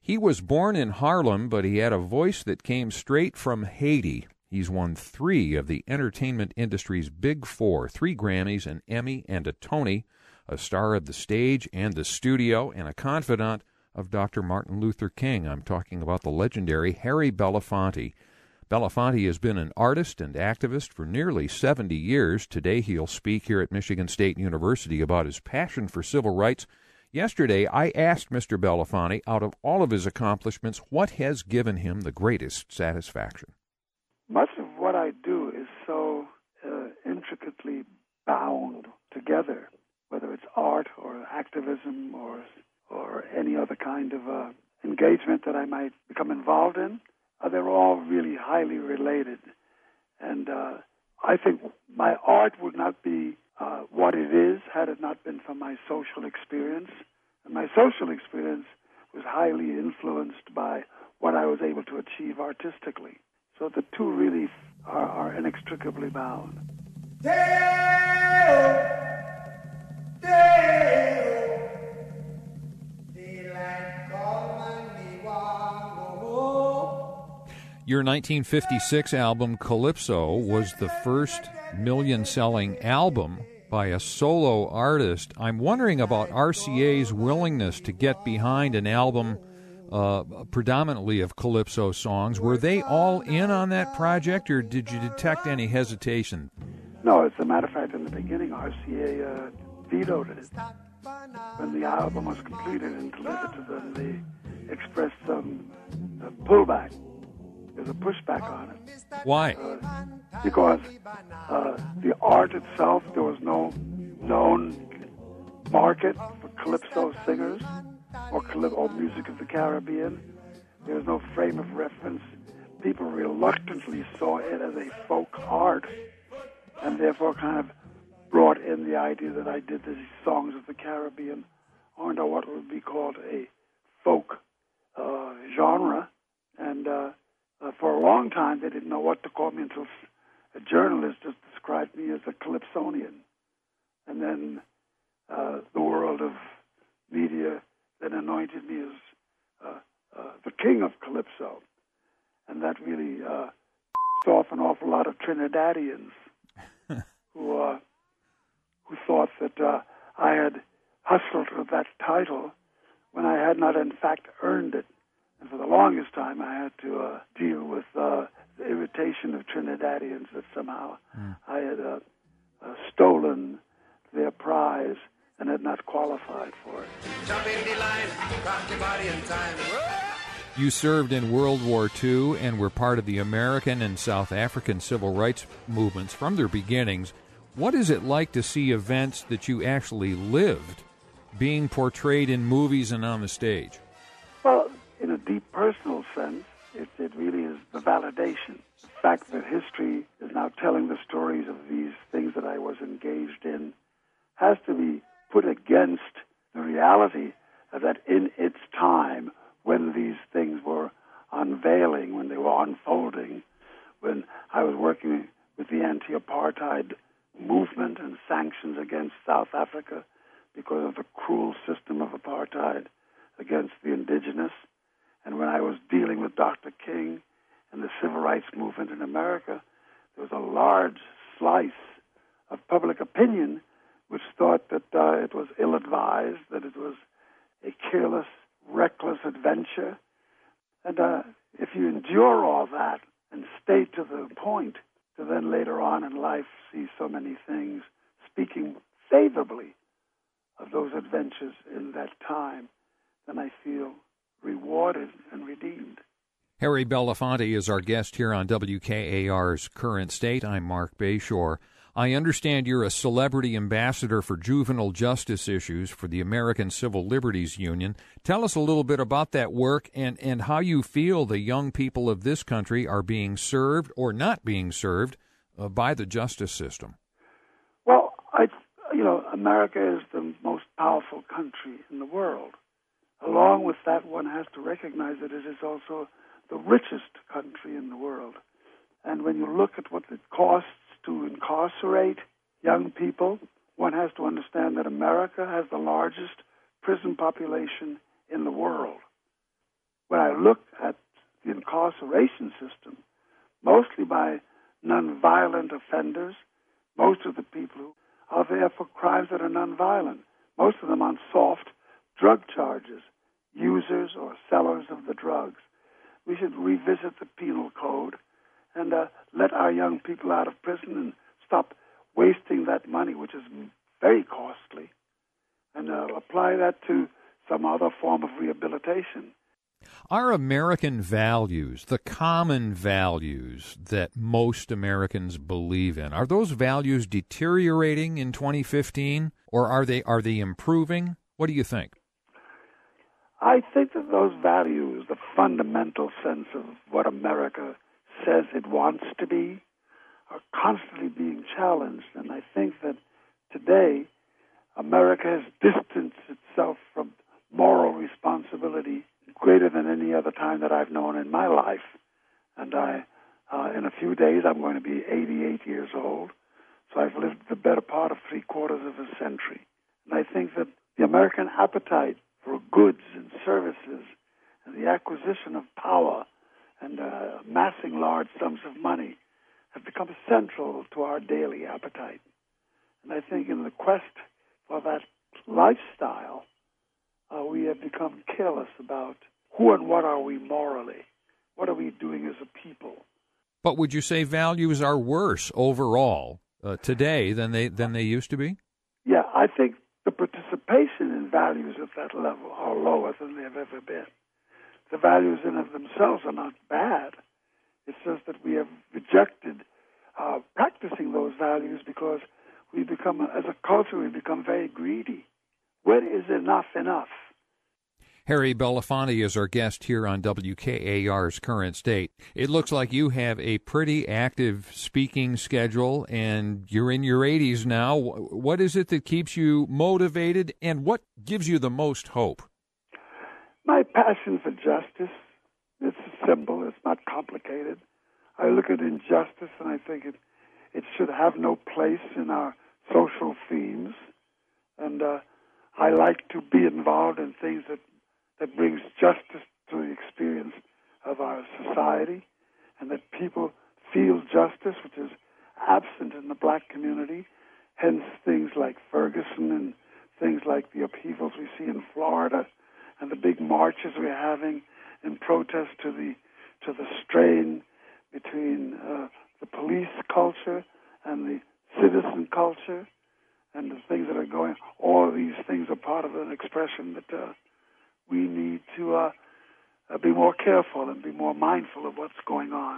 He was born in Harlem, but he had a voice that came straight from Haiti. He's won 3 of the entertainment industry's big 4, 3 Grammys, an Emmy, and a Tony, a star of the stage and the studio, and a confidant of Dr. Martin Luther King. I'm talking about the legendary Harry Belafonte. Belafonte has been an artist and activist for nearly 70 years. Today he'll speak here at Michigan State University about his passion for civil rights. Yesterday, I asked Mr. Belafonte, out of all of his accomplishments, what has given him the greatest satisfaction? Much of what I do is so intricately bound together, whether it's art or activism or any other kind of engagement that I might become involved in. They're all really highly related. And I think my art would not be what it is had it not been for my social experience. And my social experience was highly influenced by what I was able to achieve artistically. So the two really are inextricably bound. Your 1956 album, Calypso, was the first million-selling album by a solo artist. I'm wondering about RCA's willingness to get behind an album predominantly of Calypso songs. Were they all in on that project, or did you detect any hesitation? No, as a matter of fact, in the beginning, RCA vetoed it. When the album was completed and delivered to them, they expressed some pullback. There's a pushback on it. Why? Because the art itself, there was no known market for Calypso singers or music of the Caribbean. There was no frame of reference. People reluctantly saw it as a folk art, and therefore kind of brought in the idea that I did these songs of the Caribbean under what would be called a folk genre. And for a long time, they didn't know what to call me until a journalist just described me as a Calypsonian. And then the world of media then anointed me as the king of Calypso. And that really off an awful lot of Trinidadians who thought that I had hustled for that title when I had not, in fact, earned it. And for the longest time, I had to deal with the irritation of Trinidadians that somehow I had stolen their prize and had not qualified for it. Jump in the line, rock your body in time. You served in World War II and were part of the American and South African civil rights movements from their beginnings. What is it like to see events that you actually lived being portrayed in movies and on the stage? Well, in a deep personal sense, it really is the validation. The fact that history is now telling the stories of these things that I was engaged in has to be put against the reality that in its time, when these things were unveiling, when they were unfolding, when I was working with the anti-apartheid movement and sanctions against South Africa because of the cruel system of apartheid against the indigenous, and when I was dealing with Dr. King and the civil rights movement in America, there was a large slice of public opinion which thought that it was ill-advised, that it was a careless, reckless adventure. And if you endure all that and stay to the point, to then later on in life see so many things speaking favorably of those adventures in that time, then I feel rewarded and redeemed. Harry Belafonte is our guest here on WKAR's Current State. I'm Mark Bayshore. I understand you're a celebrity ambassador for juvenile justice issues for the American Civil Liberties Union. Tell us a little bit about that work and how you feel the young people of this country are being served or not being served by the justice system. Well, America is the most powerful country in the world. Along with that, one has to recognize that it is also the richest country in the world. And when you look at what it costs to incarcerate young people, one has to understand that America has the largest prison population in the world. look at the incarceration system, mostly by nonviolent offenders, most of the people who are there for crimes that are nonviolent, most of them on soft drug charges, users or sellers of the drugs. We should revisit the penal code and let our young people out of prison and stop wasting that money, which is very costly, and apply that to some other form of rehabilitation. Our American values, the common values that most Americans believe in, are those values deteriorating in 2015, or are they improving? What do you think? I think that those values, the fundamental sense of what America says it wants to be, are constantly being challenged. And I think that today America has distanced itself from moral responsibility greater than any other time that I've known in my life. And in a few days, I'm going to be 88 years old. So I've lived the better part of 3/4 of a century. And I think that the American appetite for goods and services and the acquisition of power and amassing large sums of money have become central to our daily appetite. And I think in the quest for that lifestyle, we have become careless about who and what are we morally. What are we doing as a people? But would you say values are worse overall today than they used to be? Yeah, I think the participation in values at that level are lower than they've ever been. The values in of themselves are not bad. It's just that we have rejected practicing those values because we become, as a culture, we become very greedy. When is enough enough? Harry Belafonte is our guest here on WKAR's Current State. It looks like you have a pretty active speaking schedule, and you're in your 80s now. What is it that keeps you motivated, and what gives you the most hope? My passion for justice. It's simple. It's not complicated. I look at injustice, and I think it should have no place in our social themes. And I like to be involved in things that brings justice to the experience of our society, and that people feel justice, which is absent in the black community. Hence things like Ferguson and things like the upheavals we see in Florida and the big marches we're having in protest to the strain between the police culture and the citizen culture and the things that are going. All of these things are part of an expression that we need to be more careful and be more mindful of what's going on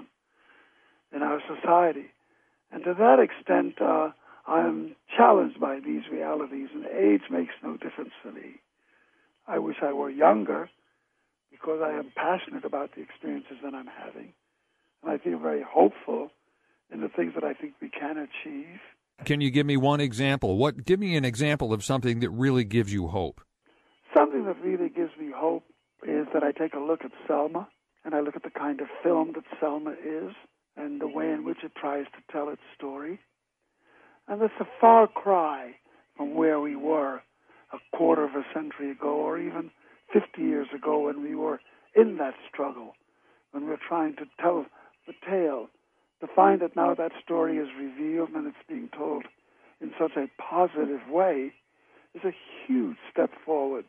in our society. And to that extent, I'm challenged by these realities, and age makes no difference to me. I wish I were younger because I am passionate about the experiences that I'm having, and I feel very hopeful in the things that I think we can achieve. Can you give me one example? Give me an example of something that really gives you hope. Something that really gives me hope is that I take a look at Selma, and I look at the kind of film that Selma is, and the way in which it tries to tell its story. And it's a far cry from where we were a quarter of a century ago, or even 50 years ago, when we were in that struggle, when we were trying to tell the tale. To find that now that story is revealed and it's being told in such a positive way is a huge step forward.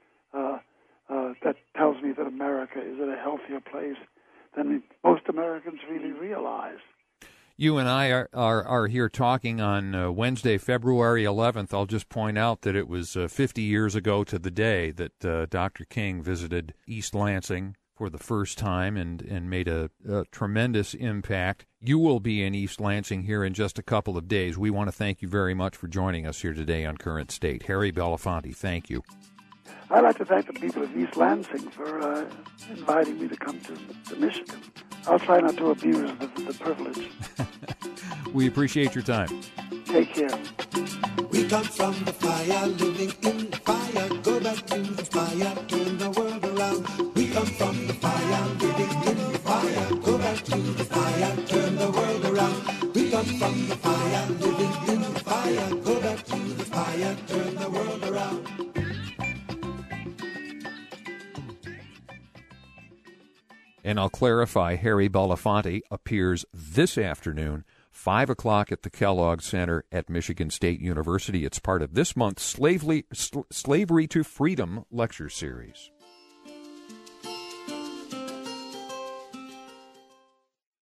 That tells me that America is in a healthier place than most Americans really realize. You and I are here talking on Wednesday, February 11th. I'll just point out that it was 50 years ago to the day that Dr. King visited East Lansing for the first time and made a tremendous impact. You will be in East Lansing here in just a couple of days. We want to thank you very much for joining us here today on Current State. Harry Belafonte, thank you. I'd like to thank the people of East Lansing for inviting me to come to Michigan. I'll try not to abuse the privilege. We appreciate your time. Take care. We come from the fire, living in the fire. Go back to the fire, turn the world around. We come from the fire, living in the fire. Go back to the fire, turn the world around. We come from the fire, living in the fire. Go back to the fire, turn the world around. And I'll clarify, Harry Belafonte appears this afternoon, 5 o'clock at the Kellogg Center at Michigan State University. It's part of this month's Slavery to Freedom lecture series.